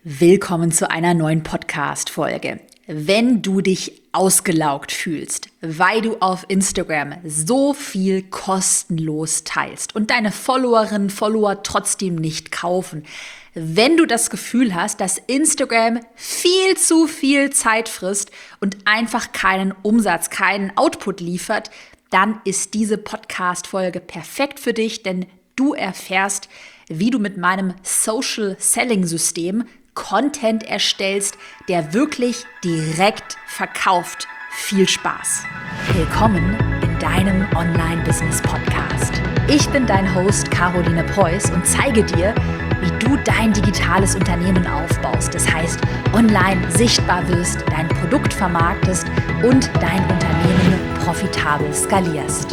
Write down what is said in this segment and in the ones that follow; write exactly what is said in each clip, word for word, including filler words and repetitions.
Willkommen zu einer neuen Podcast-Folge. Wenn du dich ausgelaugt fühlst, weil du auf Instagram so viel kostenlos teilst und deine Followerinnen und Follower trotzdem nicht kaufen, wenn du das Gefühl hast, dass Instagram viel zu viel Zeit frisst und einfach keinen Umsatz, keinen Output liefert, dann ist diese Podcast-Folge perfekt für dich, denn du erfährst, wie du mit meinem Social Selling System Content erstellst, der wirklich direkt verkauft. Viel Spaß! Willkommen in deinem Online-Business-Podcast. Ich bin dein Host Caroline Preuß und zeige dir, wie du dein digitales Unternehmen aufbaust. Das heißt, online sichtbar wirst, dein Produkt vermarktest und dein Unternehmen profitabel skalierst.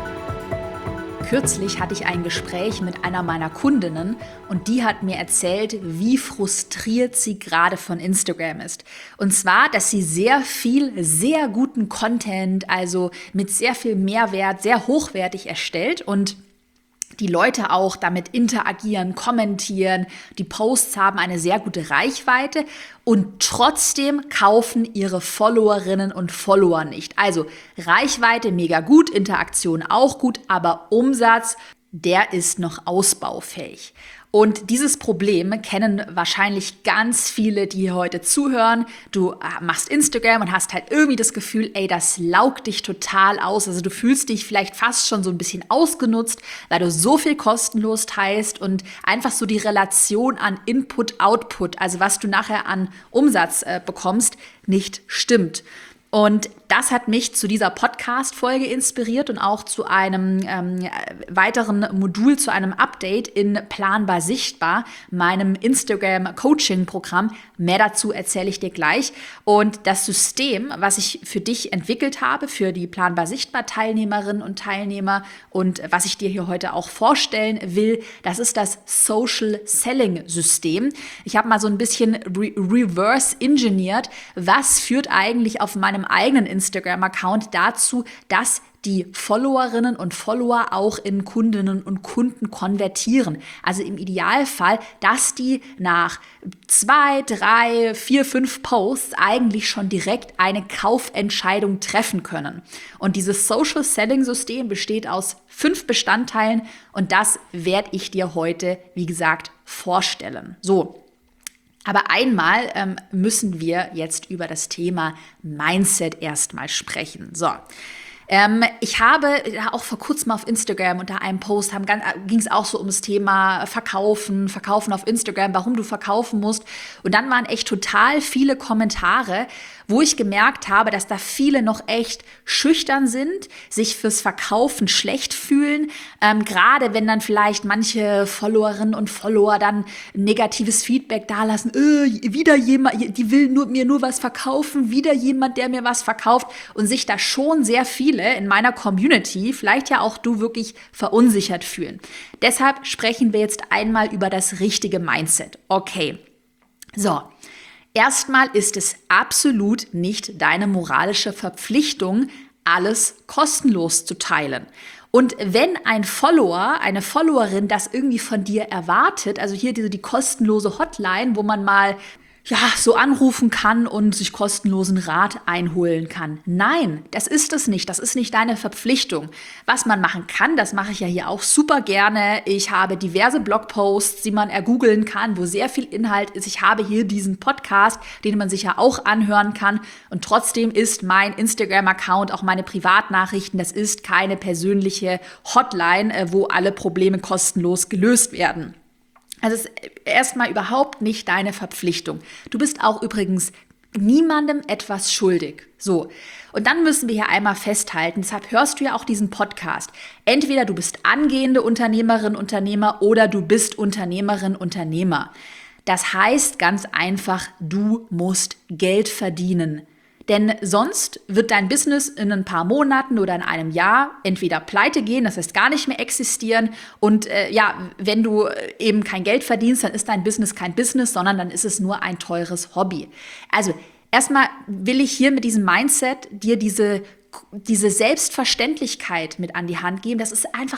Kürzlich hatte ich ein Gespräch mit einer meiner Kundinnen und die hat mir erzählt, wie frustriert sie gerade von Instagram ist. Und zwar, dass sie sehr viel, sehr guten Content, also mit sehr viel Mehrwert, sehr hochwertig erstellt und die Leute auch damit interagieren, kommentieren, die Posts haben eine sehr gute Reichweite und trotzdem kaufen ihre Followerinnen und Follower nicht. Also Reichweite mega gut, Interaktion auch gut, aber Umsatz, der ist noch ausbaufähig. Und dieses Problem kennen wahrscheinlich ganz viele, die hier heute zuhören. Du machst Instagram und hast halt irgendwie das Gefühl, ey, das laugt dich total aus. Also du fühlst dich vielleicht fast schon so ein bisschen ausgenutzt, weil du so viel kostenlos teilst und einfach so die Relation an Input-Output, also was du nachher an Umsatz äh, bekommst, nicht stimmt. Und das hat mich zu dieser Podcast-Folge inspiriert und auch zu einem ähm, weiteren Modul, zu einem Update in Planbar Sichtbar, meinem Instagram-Coaching-Programm. Mehr dazu erzähle ich dir gleich. Und das System, was ich für dich entwickelt habe, für die Planbar Sichtbar-Teilnehmerinnen und Teilnehmer und was ich dir hier heute auch vorstellen will, das ist das Social Selling System. Ich habe mal so ein bisschen re- reverse engineert, was führt eigentlich auf meinem eigenen Instagram-Account dazu, dass die Followerinnen und Follower auch in Kundinnen und Kunden konvertieren. Also im Idealfall, dass die nach zwei, drei, vier, fünf Posts eigentlich schon direkt eine Kaufentscheidung treffen können. Und dieses Social Selling System besteht aus fünf Bestandteilen und das werde ich dir heute, wie gesagt, vorstellen. So. Aber einmal ähm, müssen wir jetzt über das Thema Mindset erstmal sprechen. So, ähm, ich habe auch vor kurzem auf Instagram unter einem Post ging es auch so ums Thema Verkaufen, Verkaufen auf Instagram, warum du verkaufen musst. Und dann waren echt total viele Kommentare, wo ich gemerkt habe, dass da viele noch echt schüchtern sind, sich fürs Verkaufen schlecht fühlen, ähm, gerade wenn dann vielleicht manche Followerinnen und Follower dann negatives Feedback dalassen, äh, wieder jemand, die will nur, mir nur was verkaufen, wieder jemand, der mir was verkauft und sich da schon sehr viele in meiner Community, vielleicht ja auch du, wirklich verunsichert fühlen. Deshalb sprechen wir jetzt einmal über das richtige Mindset. Okay, so. Erstmal ist es absolut nicht deine moralische Verpflichtung, alles kostenlos zu teilen. Und wenn ein Follower, eine Followerin das irgendwie von dir erwartet, also hier diese die kostenlose Hotline, wo man mal ja, so anrufen kann und sich kostenlosen Rat einholen kann. Nein, das ist es nicht. Das ist nicht deine Verpflichtung. Was man machen kann, das mache ich ja hier auch super gerne. Ich habe diverse Blogposts, die man ergoogeln kann, wo sehr viel Inhalt ist. Ich habe hier diesen Podcast, den man sich ja auch anhören kann. Und trotzdem ist mein Instagram-Account, auch meine Privatnachrichten, das ist keine persönliche Hotline, wo alle Probleme kostenlos gelöst werden. Also es ist erstmal überhaupt nicht deine Verpflichtung. Du bist auch übrigens niemandem etwas schuldig. So, und dann müssen wir hier einmal festhalten, deshalb hörst du ja auch diesen Podcast. Entweder du bist angehende Unternehmerin, Unternehmer oder du bist Unternehmerin, Unternehmer. Das heißt ganz einfach, du musst Geld verdienen. Denn sonst wird dein Business in ein paar Monaten oder in einem Jahr entweder pleite gehen, das heißt gar nicht mehr existieren. Und äh, ja, wenn du eben kein Geld verdienst, dann ist dein Business kein Business, sondern dann ist es nur ein teures Hobby. Also erstmal will ich hier mit diesem Mindset dir diese, diese Selbstverständlichkeit mit an die Hand geben. Das ist einfach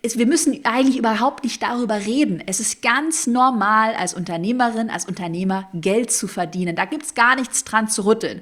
es, wir müssen eigentlich überhaupt nicht darüber reden. Es ist ganz normal, als Unternehmerin, als Unternehmer Geld zu verdienen. Da gibt es gar nichts dran zu rütteln.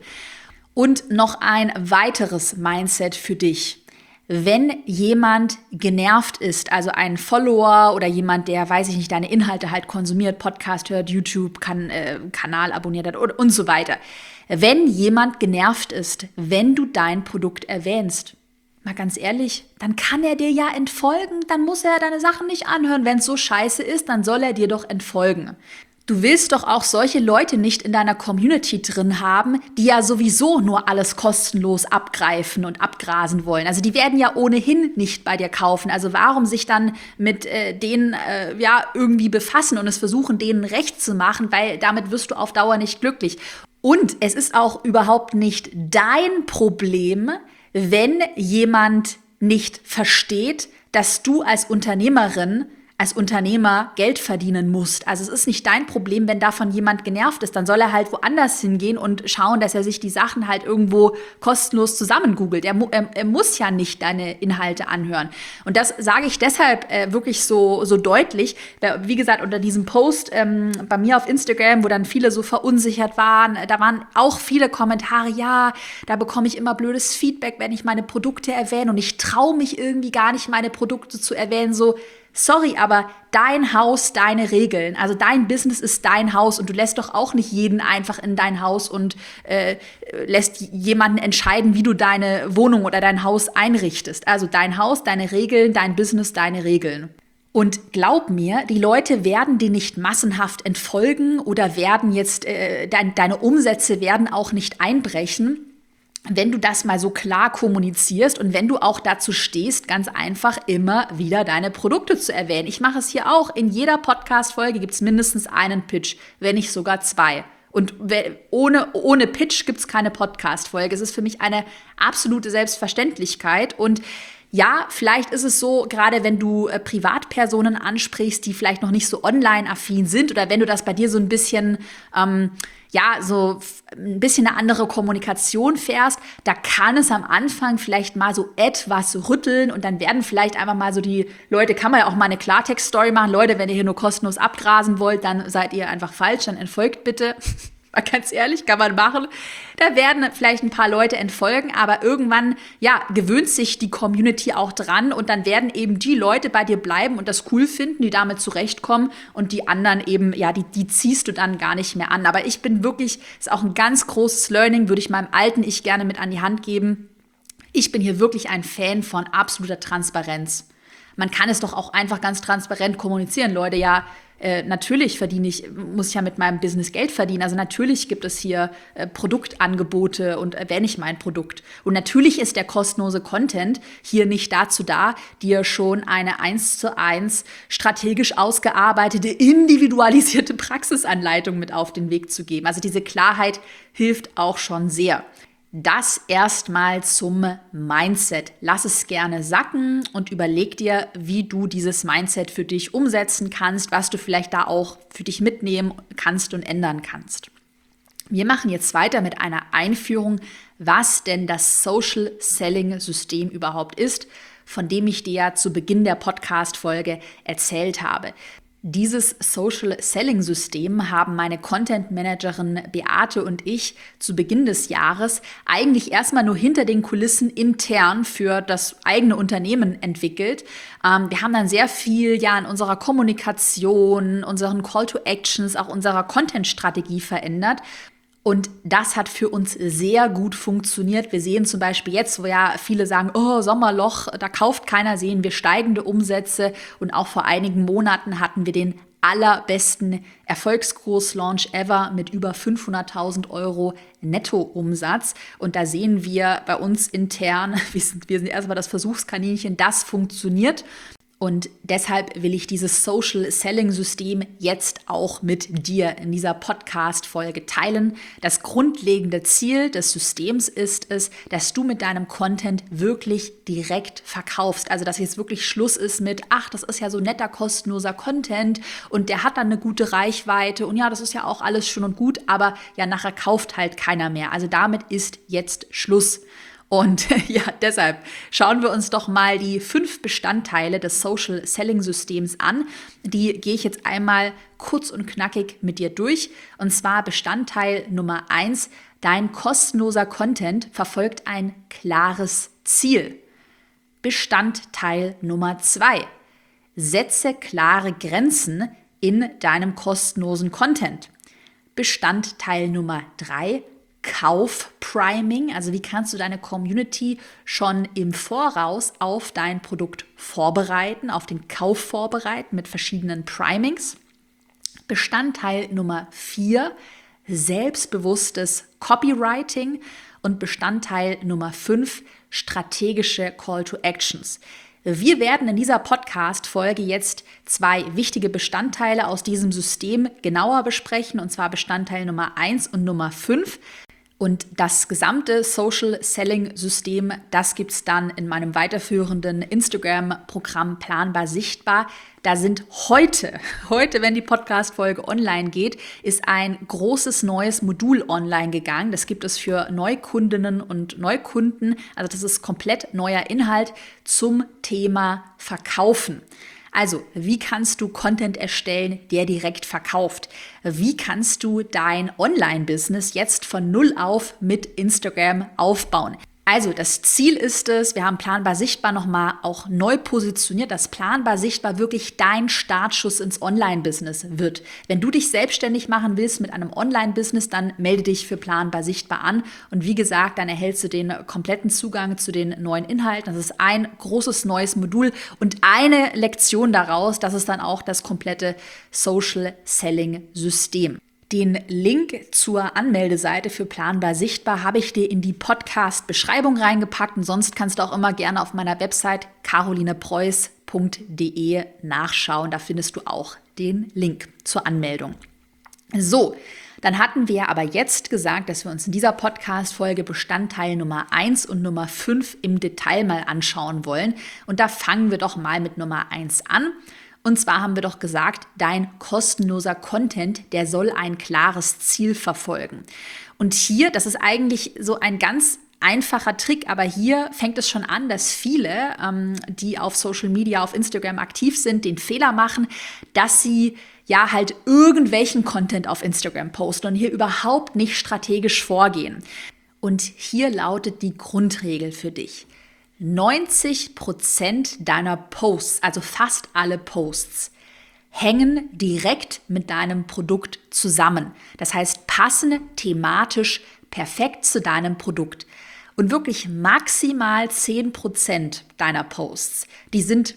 Und noch ein weiteres Mindset für dich. Wenn jemand genervt ist, also ein Follower oder jemand, der, weiß ich nicht, deine Inhalte halt konsumiert, Podcast hört, YouTube, kann, äh, Kanal abonniert hat und, und so weiter. Wenn jemand genervt ist, wenn du dein Produkt erwähnst, mal ganz ehrlich, dann kann er dir ja entfolgen, dann muss er deine Sachen nicht anhören. Wenn es so scheiße ist, dann soll er dir doch entfolgen. Du willst doch auch solche Leute nicht in deiner Community drin haben, die ja sowieso nur alles kostenlos abgreifen und abgrasen wollen. Also die werden ja ohnehin nicht bei dir kaufen. Also warum sich dann mit äh, denen äh, ja irgendwie befassen und es versuchen, denen recht zu machen, weil damit wirst du auf Dauer nicht glücklich. Und es ist auch überhaupt nicht dein Problem, wenn jemand nicht versteht, dass du als Unternehmerin, als Unternehmer Geld verdienen musst. Also es ist nicht dein Problem, wenn davon jemand genervt ist. Dann soll er halt woanders hingehen und schauen, dass er sich die Sachen halt irgendwo kostenlos zusammengoogelt. Er, er, er muss ja nicht deine Inhalte anhören. Und das sage ich deshalb äh, wirklich so, so deutlich. Wie gesagt, unter diesem Post ähm, bei mir auf Instagram, wo dann viele so verunsichert waren, da waren auch viele Kommentare, ja, da bekomme ich immer blödes Feedback, wenn ich meine Produkte erwähne und ich traue mich irgendwie gar nicht, meine Produkte zu erwähnen, so. Sorry, aber dein Haus, deine Regeln. Also dein Business ist dein Haus und du lässt doch auch nicht jeden einfach in dein Haus und äh, lässt jemanden entscheiden, wie du deine Wohnung oder dein Haus einrichtest. Also dein Haus, deine Regeln, dein Business, deine Regeln. Und glaub mir, die Leute werden dir nicht massenhaft entfolgen oder werden jetzt, äh, dein, deine Umsätze werden auch nicht einbrechen, wenn du das mal so klar kommunizierst und wenn du auch dazu stehst, ganz einfach immer wieder deine Produkte zu erwähnen. Ich mache es hier auch. In jeder Podcast-Folge gibt es mindestens einen Pitch, wenn nicht sogar zwei. Und ohne, ohne Pitch gibt es keine Podcast-Folge. Es ist für mich eine absolute Selbstverständlichkeit. Und ja, vielleicht ist es so, gerade wenn du äh, Privatpersonen ansprichst, die vielleicht noch nicht so online-affin sind oder wenn du das bei dir so ein bisschen, ähm, ja, so ein bisschen eine andere Kommunikation fährst, da kann es am Anfang vielleicht mal so etwas rütteln und dann werden vielleicht einfach mal so die Leute, kann man ja auch mal eine Klartext-Story machen, Leute, wenn ihr hier nur kostenlos abgrasen wollt, dann seid ihr einfach falsch, dann entfolgt bitte. Mal ganz ehrlich, kann man machen. Da werden vielleicht ein paar Leute entfolgen, aber irgendwann, ja, gewöhnt sich die Community auch dran und dann werden eben die Leute bei dir bleiben und das cool finden, die damit zurechtkommen und die anderen eben, ja, die, die ziehst du dann gar nicht mehr an. Aber ich bin wirklich, ist auch ein ganz großes Learning, würde ich meinem alten Ich gerne mit an die Hand geben. Ich bin hier wirklich ein Fan von absoluter Transparenz. Man kann es doch auch einfach ganz transparent kommunizieren, Leute, ja, Äh, natürlich verdiene ich, muss ich ja mit meinem Business Geld verdienen. Also natürlich gibt es hier äh, Produktangebote und erwähne ich mein Produkt. Und natürlich ist der kostenlose Content hier nicht dazu da, dir schon eine eins zu eins strategisch ausgearbeitete, individualisierte Praxisanleitung mit auf den Weg zu geben. Also diese Klarheit hilft auch schon sehr. Das erstmal zum Mindset. Lass es gerne sacken und überleg dir, wie du dieses Mindset für dich umsetzen kannst, was du vielleicht da auch für dich mitnehmen kannst und ändern kannst. Wir machen jetzt weiter mit einer Einführung, was denn das Social Selling System überhaupt ist, von dem ich dir ja zu Beginn der Podcast-Folge erzählt habe. Dieses Social Selling System haben meine Content Managerin Beate und ich zu Beginn des Jahres eigentlich erstmal nur hinter den Kulissen intern für das eigene Unternehmen entwickelt. Ähm, wir haben dann sehr viel ja in unserer Kommunikation, unseren Call to Actions, auch unserer Content-Strategie verändert. Und das hat für uns sehr gut funktioniert. Wir sehen zum Beispiel jetzt, wo ja viele sagen, oh, Sommerloch, da kauft keiner, sehen wir steigende Umsätze. Und auch vor einigen Monaten hatten wir den allerbesten Erfolgskurs-Launch ever mit über fünfhunderttausend Euro Nettoumsatz. Und da sehen wir bei uns intern, wir sind, wir sind erstmal das Versuchskaninchen, das funktioniert. Und deshalb will ich dieses Social Selling System jetzt auch mit dir in dieser Podcast-Folge teilen. Das grundlegende Ziel des Systems ist es, dass du mit deinem Content wirklich direkt verkaufst. Also, dass jetzt wirklich Schluss ist mit, ach, das ist ja so netter, kostenloser Content und der hat dann eine gute Reichweite und ja, das ist ja auch alles schön und gut, aber ja, nachher kauft halt keiner mehr. Also damit ist jetzt Schluss. Und ja, deshalb schauen wir uns doch mal die fünf Bestandteile des Social Selling Systems an. Die gehe ich jetzt einmal kurz und knackig mit dir durch. Und zwar Bestandteil Nummer eins: Dein kostenloser Content verfolgt ein klares Ziel. Bestandteil Nummer zwei: Setze klare Grenzen in deinem kostenlosen Content. Bestandteil Nummer drei: Kauf-Priming, also wie kannst du deine Community schon im Voraus auf dein Produkt vorbereiten, auf den Kauf vorbereiten mit verschiedenen Primings. Bestandteil Nummer vier: selbstbewusstes Copywriting und Bestandteil Nummer fünf: strategische Call to Actions. Wir werden in dieser Podcast-Folge jetzt zwei wichtige Bestandteile aus diesem System genauer besprechen, und zwar Bestandteil Nummer eins und Nummer fünf. Und das gesamte Social Selling System, das gibt es dann in meinem weiterführenden Instagram-Programm Planbar Sichtbar. Da sind heute, heute, wenn die Podcast-Folge online geht, ist ein großes neues Modul online gegangen. Das gibt es für Neukundinnen und Neukunden. Also das ist komplett neuer Inhalt zum Thema Verkaufen. Also, wie kannst du Content erstellen, der direkt verkauft? Wie kannst du dein Online-Business jetzt von null auf mit Instagram aufbauen? Also, das Ziel ist es, wir haben Planbar Sichtbar nochmal auch neu positioniert, dass Planbar Sichtbar wirklich dein Startschuss ins Online-Business wird. Wenn du dich selbstständig machen willst mit einem Online-Business, dann melde dich für Planbar Sichtbar an. Und wie gesagt, dann erhältst du den kompletten Zugang zu den neuen Inhalten. Das ist ein großes neues Modul und eine Lektion daraus, das ist dann auch das komplette Social Selling System. Den Link zur Anmeldeseite für Planbar Sichtbar habe ich dir in die Podcast-Beschreibung reingepackt. Und sonst kannst du auch immer gerne auf meiner Website carolinepreuß punkt de nachschauen. Da findest du auch den Link zur Anmeldung. So, dann hatten wir aber jetzt gesagt, dass wir uns in dieser Podcast-Folge Bestandteil Nummer eins und Nummer fünf im Detail mal anschauen wollen. Und da fangen wir doch mal mit Nummer eins an. Und zwar haben wir doch gesagt, dein kostenloser Content, der soll ein klares Ziel verfolgen. Und hier, das ist eigentlich so ein ganz einfacher Trick, aber hier fängt es schon an, dass viele, ähm, die auf Social Media, auf Instagram aktiv sind, den Fehler machen, dass sie ja halt irgendwelchen Content auf Instagram posten und hier überhaupt nicht strategisch vorgehen. Und hier lautet die Grundregel für dich: neunzig Prozent deiner Posts, also fast alle Posts, hängen direkt mit deinem Produkt zusammen. Das heißt, passen thematisch perfekt zu deinem Produkt. Und wirklich maximal zehn Prozent deiner Posts, die sind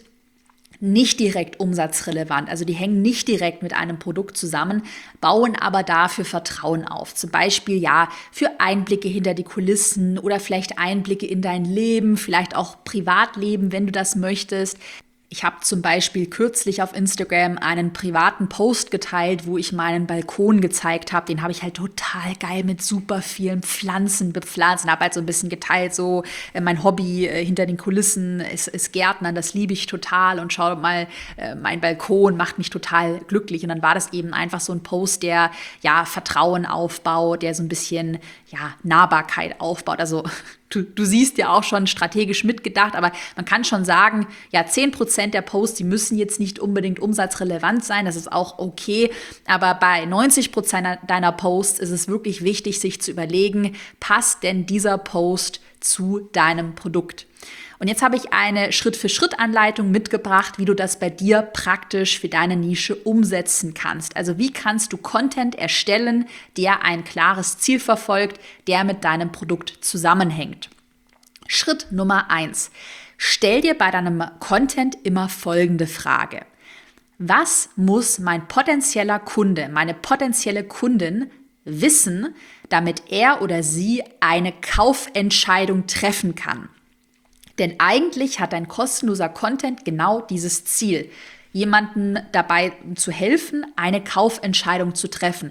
nicht direkt umsatzrelevant, also die hängen nicht direkt mit einem Produkt zusammen, bauen aber dafür Vertrauen auf. Zum Beispiel ja für Einblicke hinter die Kulissen oder vielleicht Einblicke in dein Leben, vielleicht auch Privatleben, wenn du das möchtest. Ich habe zum Beispiel kürzlich auf Instagram einen privaten Post geteilt, wo ich meinen Balkon gezeigt habe. Den habe ich halt total geil mit super vielen Pflanzen bepflanzt und habe halt so ein bisschen geteilt, so äh, mein Hobby äh, hinter den Kulissen ist, ist Gärtnern, das liebe ich total und schau mal, äh, mein Balkon macht mich total glücklich. Und dann war das eben einfach so ein Post, der ja Vertrauen aufbaut, der so ein bisschen ja Nahbarkeit aufbaut. Also Du, du siehst ja auch schon strategisch mitgedacht, aber man kann schon sagen, ja, zehn Prozent der Posts, die müssen jetzt nicht unbedingt umsatzrelevant sein, das ist auch okay, aber bei neunzig Prozent deiner Posts ist es wirklich wichtig, sich zu überlegen, passt denn dieser Post zu deinem Produkt? Und jetzt habe ich eine Schritt-für-Schritt-Anleitung mitgebracht, wie du das bei dir praktisch für deine Nische umsetzen kannst. Also wie kannst du Content erstellen, der ein klares Ziel verfolgt, der mit deinem Produkt zusammenhängt. Schritt Nummer eins. Stell dir bei deinem Content immer folgende Frage: Was muss mein potenzieller Kunde, meine potenzielle Kundin wissen, damit er oder sie eine Kaufentscheidung treffen kann? Denn eigentlich hat dein kostenloser Content genau dieses Ziel, jemanden dabei zu helfen, eine Kaufentscheidung zu treffen.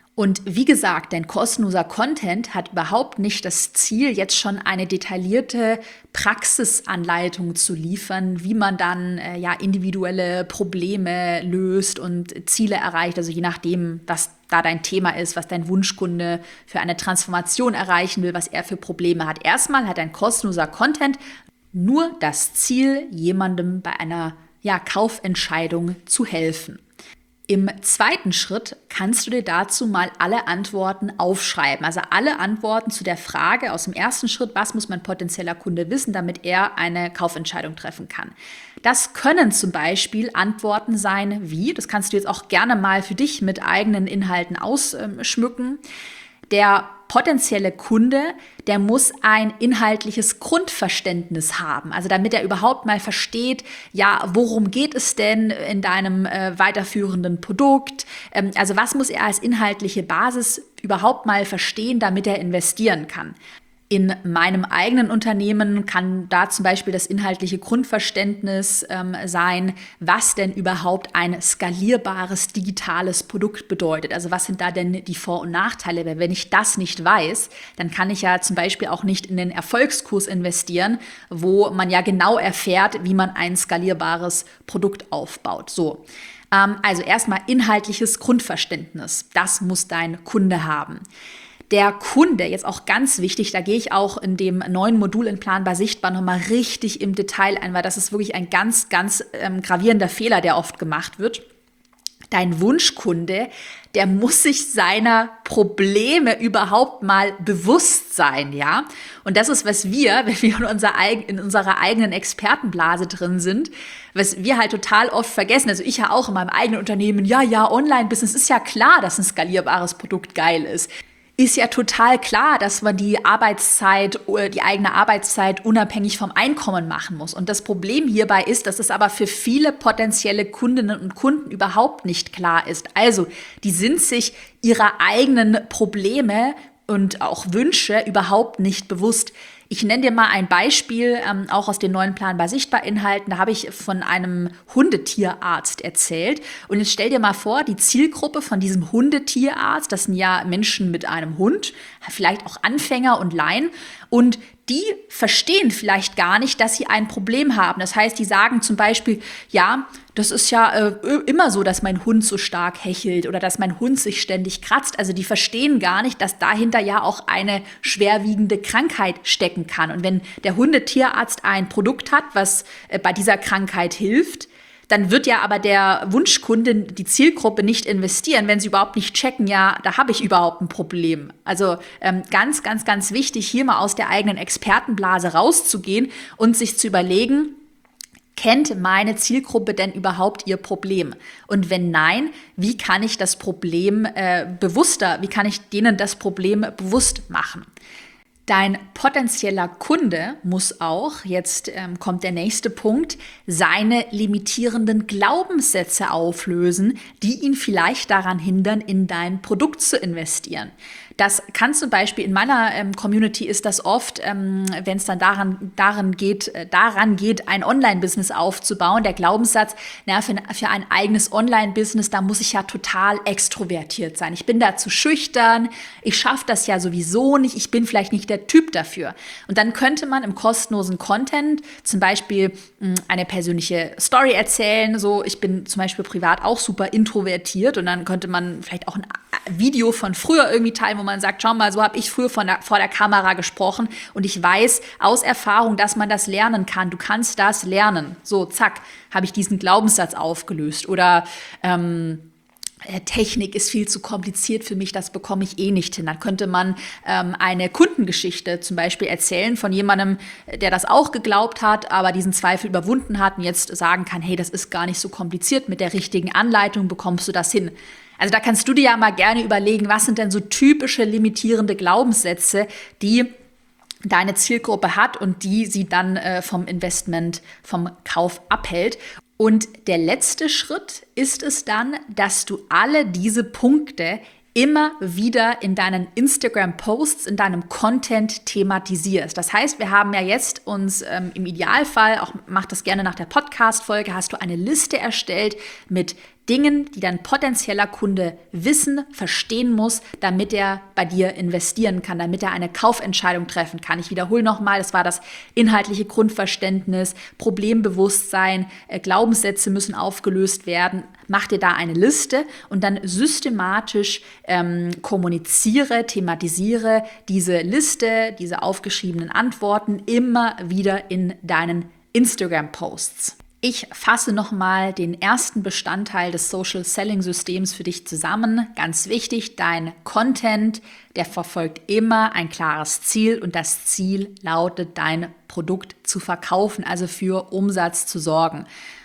Und wie gesagt, dein kostenloser Content hat überhaupt nicht das Ziel, jetzt schon eine detaillierte Praxisanleitung zu liefern, wie man dann äh, ja individuelle Probleme löst und Ziele erreicht. Also je nachdem, was da dein Thema ist, was dein Wunschkunde für eine Transformation erreichen will, was er für Probleme hat. Erstmal hat dein kostenloser Content nur das Ziel, jemandem bei einer ja, Kaufentscheidung zu helfen. Im zweiten Schritt kannst du dir dazu mal alle Antworten aufschreiben. Also alle Antworten zu der Frage aus dem ersten Schritt, was muss mein potenzieller Kunde wissen, damit er eine Kaufentscheidung treffen kann. Das können zum Beispiel Antworten sein wie, das kannst du jetzt auch gerne mal für dich mit eigenen Inhalten ausschmücken, der potenzielle Kunde, der muss ein inhaltliches Grundverständnis haben. Also damit er überhaupt mal versteht, ja, worum geht es denn in deinem äh, weiterführenden Produkt? Ähm, also was muss er als inhaltliche Basis überhaupt mal verstehen, damit er investieren kann? In meinem eigenen Unternehmen kann da zum Beispiel das inhaltliche Grundverständnis ähm, sein, was denn überhaupt ein skalierbares digitales Produkt bedeutet. Also was sind da denn die Vor- und Nachteile? Weil wenn ich das nicht weiß, dann kann ich ja zum Beispiel auch nicht in den Erfolgskurs investieren, wo man ja genau erfährt, wie man ein skalierbares Produkt aufbaut. So. Ähm, also erstmal inhaltliches Grundverständnis. Das muss dein Kunde haben. Der Kunde, jetzt auch ganz wichtig, da gehe ich auch in dem neuen Modul in Planbar Sichtbar nochmal richtig im Detail ein, weil das ist wirklich ein ganz, ganz ähm, gravierender Fehler, der oft gemacht wird. Dein Wunschkunde, der muss sich seiner Probleme überhaupt mal bewusst sein, ja? Und das ist, was wir, wenn wir in unserer, in unserer eigenen Expertenblase drin sind, was wir halt total oft vergessen. Also ich ja auch in meinem eigenen Unternehmen, ja, ja, Online-Business ist ja klar, dass ein skalierbares Produkt geil ist. Ist ja total klar, dass man die Arbeitszeit, die eigene Arbeitszeit unabhängig vom Einkommen machen muss. Und das Problem hierbei ist, dass es aber für viele potenzielle Kundinnen und Kunden überhaupt nicht klar ist. Also, die sind sich ihrer eigenen Probleme und auch Wünsche überhaupt nicht bewusst. Ich nenne dir mal ein Beispiel, ähm, auch aus den neuen Planbar Sichtbar Inhalten. Da habe ich von einem Hundetierarzt erzählt. Und jetzt stell dir mal vor, die Zielgruppe von diesem Hundetierarzt, das sind ja Menschen mit einem Hund, vielleicht auch Anfänger und Laien. Und die verstehen vielleicht gar nicht, dass sie ein Problem haben. Das heißt, die sagen zum Beispiel, ja, das ist ja äh, immer so, dass mein Hund so stark hechelt oder dass mein Hund sich ständig kratzt. Also die verstehen gar nicht, dass dahinter ja auch eine schwerwiegende Krankheit stecken kann. Und wenn der Hundetierarzt ein Produkt hat, was äh, bei dieser Krankheit hilft, dann wird ja aber der Wunschkunde, die Zielgruppe nicht investieren, wenn sie überhaupt nicht checken, ja, da habe ich überhaupt ein Problem. Also ähm, ganz, ganz, ganz wichtig, hier mal aus der eigenen Expertenblase rauszugehen und sich zu überlegen, kennt meine Zielgruppe denn überhaupt ihr Problem? Und wenn nein, wie kann ich das Problem äh, bewusster, wie kann ich denen das Problem bewusst machen? Dein potenzieller Kunde muss auch, jetzt ähm, kommt der nächste Punkt, seine limitierenden Glaubenssätze auflösen, die ihn vielleicht daran hindern, in dein Produkt zu investieren. Das kann zum Beispiel in meiner ähm, Community ist das oft, ähm, wenn es dann daran, daran, geht, äh, daran geht, ein Online-Business aufzubauen, der Glaubenssatz, na, für, für ein eigenes Online-Business, da muss ich ja total extrovertiert sein. Ich bin da zu schüchtern, ich schaffe das ja sowieso nicht, ich bin vielleicht nicht der Typ dafür. Und dann könnte man im kostenlosen Content zum Beispiel mh, eine persönliche Story erzählen, so ich bin zum Beispiel privat auch super introvertiert und dann könnte man vielleicht auch ein Video von früher irgendwie teilen, wo man sagt, schau mal, so habe ich früher von der, vor der Kamera gesprochen und ich weiß aus Erfahrung, dass man das lernen kann. Du kannst das lernen. So, zack, habe ich diesen Glaubenssatz aufgelöst. Oder ähm, Technik ist viel zu kompliziert für mich, das bekomme ich eh nicht hin. Dann könnte man ähm, eine Kundengeschichte zum Beispiel erzählen von jemandem, der das auch geglaubt hat, aber diesen Zweifel überwunden hat und jetzt sagen kann, hey, das ist gar nicht so kompliziert, mit der richtigen Anleitung bekommst du das hin. Also da kannst du dir ja mal gerne überlegen, was sind denn so typische limitierende Glaubenssätze, die deine Zielgruppe hat und die sie dann äh, vom Investment, vom Kauf abhält. Und der letzte Schritt ist es dann, dass du alle diese Punkte immer wieder in deinen Instagram-Posts, in deinem Content thematisierst. Das heißt, wir haben ja jetzt uns ähm, im Idealfall, auch mach das gerne nach der Podcast-Folge, hast du eine Liste erstellt mit Dingen, die dein potenzieller Kunde wissen, verstehen muss, damit er bei dir investieren kann, damit er eine Kaufentscheidung treffen kann. Ich wiederhole nochmal, das war das inhaltliche Grundverständnis, Problembewusstsein, äh, Glaubenssätze müssen aufgelöst werden. Mach dir da eine Liste und dann systematisch ähm, kommuniziere, thematisiere diese Liste, diese aufgeschriebenen Antworten immer wieder in deinen Instagram-Posts. Ich fasse nochmal den ersten Bestandteil des Social Selling Systems für dich zusammen. Ganz wichtig, dein Content, der verfolgt immer ein klares Ziel und das Ziel lautet, dein Produkt zu verkaufen, also für Umsatz zu sorgen.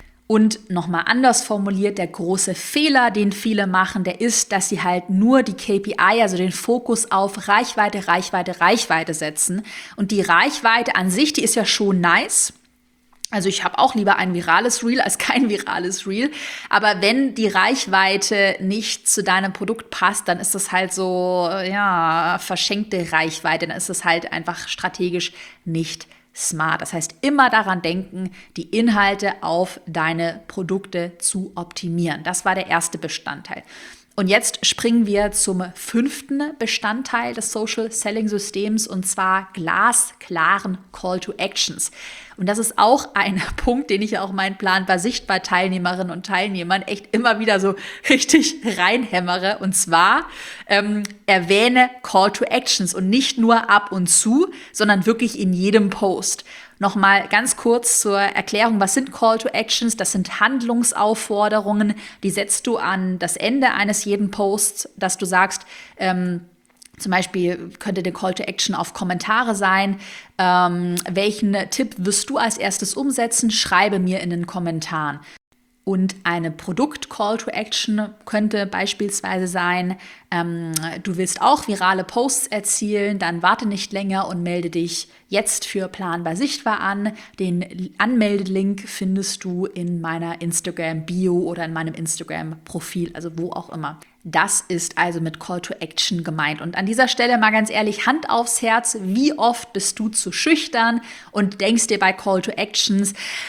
Und nochmal anders formuliert, der große Fehler, den viele machen, der ist, dass sie halt nur die K P I, also den Fokus auf Reichweite, Reichweite, Reichweite setzen. Und die Reichweite an sich, die ist ja schon nice. Also ich habe auch lieber ein virales Reel als kein virales Reel. Aber wenn die Reichweite nicht zu deinem Produkt passt, dann ist das halt so, ja, verschenkte Reichweite. Dann ist es halt einfach strategisch nicht smart. Das heißt, immer daran denken, die Inhalte auf deine Produkte zu optimieren. Das war der erste Bestandteil. Und jetzt springen wir zum fünften Bestandteil des Social Selling Systems und zwar glasklaren Call to Actions. Und das ist auch ein Punkt, den ich ja auch meinen Plan bei sichtbar Teilnehmerinnen und Teilnehmern echt immer wieder so richtig reinhämmere. Und zwar ähm, erwähne Call to Actions und nicht nur ab und zu, sondern wirklich in jedem Post. Nochmal ganz kurz zur Erklärung, was sind Call to Actions? Das sind Handlungsaufforderungen, die setzt du an das Ende eines jeden Posts, dass du sagst, ähm, zum Beispiel könnte der Call to Action auf Kommentare sein. Ähm, welchen Tipp wirst du als erstes umsetzen? Schreibe mir in den Kommentaren. Und eine Produkt-Call to Action könnte beispielsweise sein, ähm, du willst auch virale Posts erzielen, dann warte nicht länger und melde dich jetzt für Planbar Sichtbar an. Den Anmeldelink findest du in meiner Instagram-Bio oder in meinem Instagram-Profil, also wo auch immer. Das ist also mit Call to Action gemeint. Und an dieser Stelle mal ganz ehrlich, Hand aufs Herz, wie oft bist du zu schüchtern und denkst dir bei Call to Actions,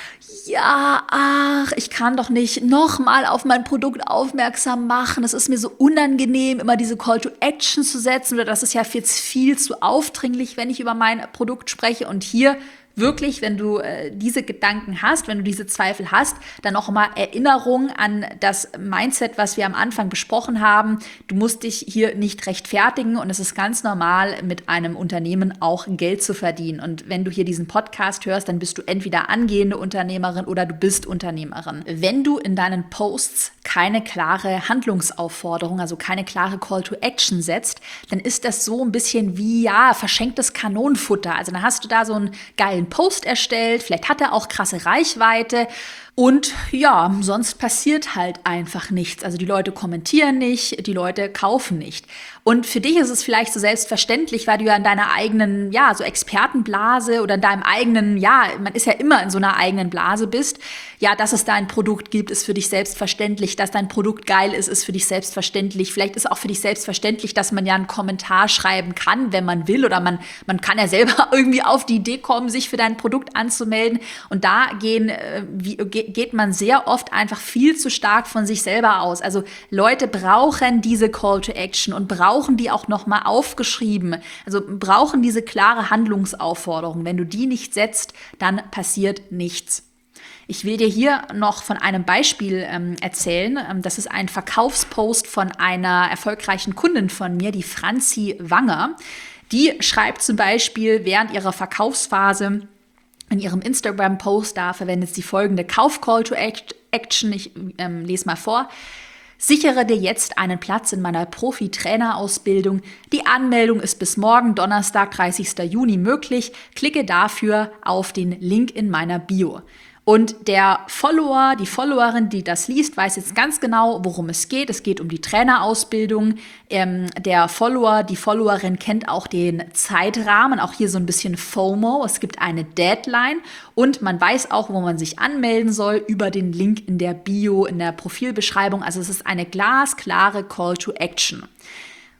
ja, ach, ich kann doch nicht nochmal auf mein Produkt aufmerksam machen. Es ist mir so unangenehm, immer diese Call to Action zu setzen oder das ist ja jetzt viel zu aufdringlich, wenn ich über mein Produkt spreche. Und hier wirklich, wenn du äh, diese Gedanken hast, wenn du diese Zweifel hast, dann noch mal Erinnerung an das Mindset, was wir am Anfang besprochen haben. Du musst dich hier nicht rechtfertigen und es ist ganz normal, mit einem Unternehmen auch Geld zu verdienen. Und wenn du hier diesen Podcast hörst, dann bist du entweder angehende Unternehmerin oder du bist Unternehmerin. Wenn du in deinen Posts keine klare Handlungsaufforderung, also keine klare Call to Action setzt, dann ist das so ein bisschen wie, ja, verschenktes Kanonenfutter. Also dann hast du da so einen geilen Post erstellt, vielleicht hat er auch krasse Reichweite und ja, sonst passiert halt einfach nichts. Also die Leute kommentieren nicht, die Leute kaufen nicht. Und für dich ist es vielleicht so selbstverständlich, weil du ja in deiner eigenen, ja, so Expertenblase oder in deinem eigenen, ja, man ist ja immer in so einer eigenen Blase bist. Ja, dass es da ein Produkt gibt, ist für dich selbstverständlich. Dass dein Produkt geil ist, ist für dich selbstverständlich. Vielleicht ist auch für dich selbstverständlich, dass man ja einen Kommentar schreiben kann, wenn man will. Oder man, man kann ja selber irgendwie auf die Idee kommen, sich für dein Produkt anzumelden. Und da gehen, äh, wie, geht man sehr oft einfach viel zu stark von sich selber aus. Also Leute brauchen diese Call to Action und brauchen die auch nochmal aufgeschrieben. Also brauchen diese klare Handlungsaufforderung. Wenn du die nicht setzt, dann passiert nichts. Ich will dir hier noch von einem Beispiel ähm, erzählen. Ähm, das ist ein Verkaufspost von einer erfolgreichen Kundin von mir, die Franzi Wanger. Die schreibt zum Beispiel während ihrer Verkaufsphase in ihrem Instagram-Post, da verwendet sie folgende Kauf-Call to Action. Ich ähm, lese mal vor. Sichere dir jetzt einen Platz in meiner Profi-Trainer-Ausbildung. Die Anmeldung ist bis morgen, Donnerstag, dreißigsten Juni möglich. Klicke dafür auf den Link in meiner Bio. Und der Follower, die Followerin, die das liest, weiß jetzt ganz genau, worum es geht. Es geht um die Trainerausbildung. Ähm, der Follower, die Followerin kennt auch den Zeitrahmen, auch hier so ein bisschen FOMO. Es gibt eine Deadline und man weiß auch, wo man sich anmelden soll, über den Link in der Bio, in der Profilbeschreibung. Also es ist eine glasklare Call to Action.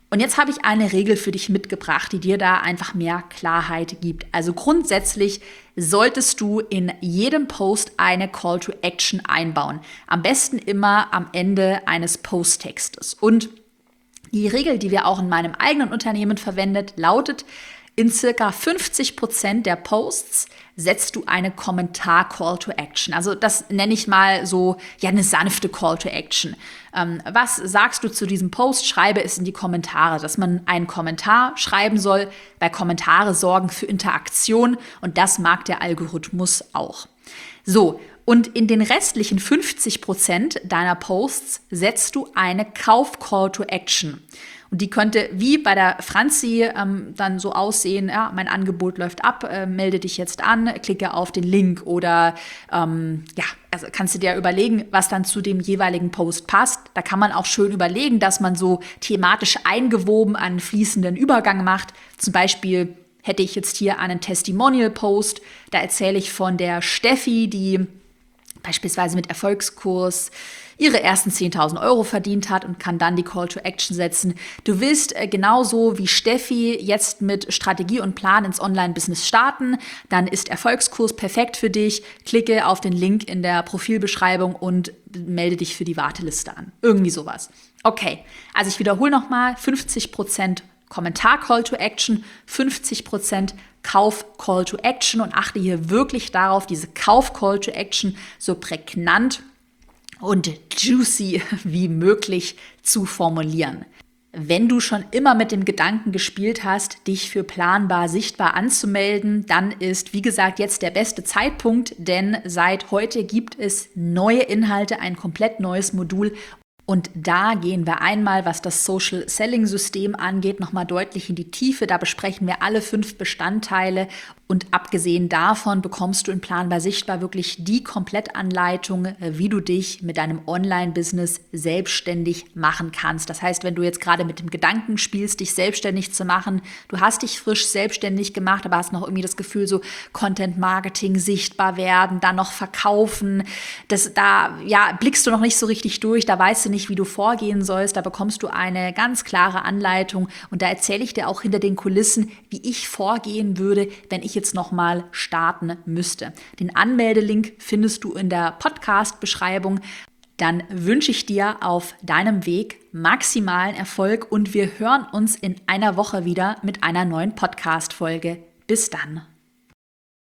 Und jetzt habe ich eine Regel für dich mitgebracht, die dir da einfach mehr Klarheit gibt. Also grundsätzlich solltest du in jedem Post eine Call to Action einbauen. Am besten immer am Ende eines Posttextes. Und die Regel, die wir auch in meinem eigenen Unternehmen verwendet, lautet: In circa fünfzig Prozent der Posts setzt du eine Kommentar-Call to Action. Also das nenne ich mal so, ja, eine sanfte Call to Action. Ähm, was sagst du zu diesem Post? Schreibe es in die Kommentare, dass man einen Kommentar schreiben soll, weil Kommentare sorgen für Interaktion und das mag der Algorithmus auch. So, und in den restlichen fünfzig Prozent deiner Posts setzt du eine Kauf-Call to Action. Und die könnte wie bei der Franzi ähm, dann so aussehen: ja, mein Angebot läuft ab, äh, melde dich jetzt an, klicke auf den Link oder ähm, ja, also kannst du dir überlegen, was dann zu dem jeweiligen Post passt. Da kann man auch schön überlegen, dass man so thematisch eingewoben einen fließenden Übergang macht. Zum Beispiel hätte ich jetzt hier einen Testimonial-Post, da erzähle ich von der Steffi, die beispielsweise mit Erfolgskurs ihre ersten zehntausend Euro verdient hat und kann dann die Call to Action setzen. Du willst äh, genauso wie Steffi jetzt mit Strategie und Plan ins Online-Business starten, dann ist Erfolgskurs perfekt für dich. Klicke auf den Link in der Profilbeschreibung und melde dich für die Warteliste an. Irgendwie sowas. Okay, also ich wiederhole nochmal: fünfzig Prozent Kommentar-Call to Action, fünfzig Prozent Kauf-Call to Action, und achte hier wirklich darauf, diese Kauf-Call to Action so prägnant und juicy wie möglich zu formulieren. Wenn du schon immer mit dem Gedanken gespielt hast, dich für Planbar Sichtbar anzumelden, dann ist, wie gesagt, jetzt der beste Zeitpunkt, denn seit heute gibt es neue Inhalte, ein komplett neues Modul. Und da gehen wir einmal, was das Social Selling System angeht, nochmal deutlich in die Tiefe. Da besprechen wir alle fünf Bestandteile. Und abgesehen davon bekommst du in Planbar Sichtbar wirklich die Komplettanleitung, wie du dich mit deinem Online-Business selbstständig machen kannst. Das heißt, wenn du jetzt gerade mit dem Gedanken spielst, dich selbstständig zu machen, du hast dich frisch selbstständig gemacht, aber hast noch irgendwie das Gefühl, so Content-Marketing, sichtbar werden, dann noch verkaufen, das, da ja, blickst du noch nicht so richtig durch, da weißt du nicht, wie du vorgehen sollst. Da bekommst du eine ganz klare Anleitung und da erzähle ich dir auch hinter den Kulissen, wie ich vorgehen würde, wenn ich jetzt nochmal starten müsste. Den Anmeldelink findest du in der Podcast-Beschreibung. Dann wünsche ich dir auf deinem Weg maximalen Erfolg und wir hören uns in einer Woche wieder mit einer neuen Podcast-Folge. Bis dann.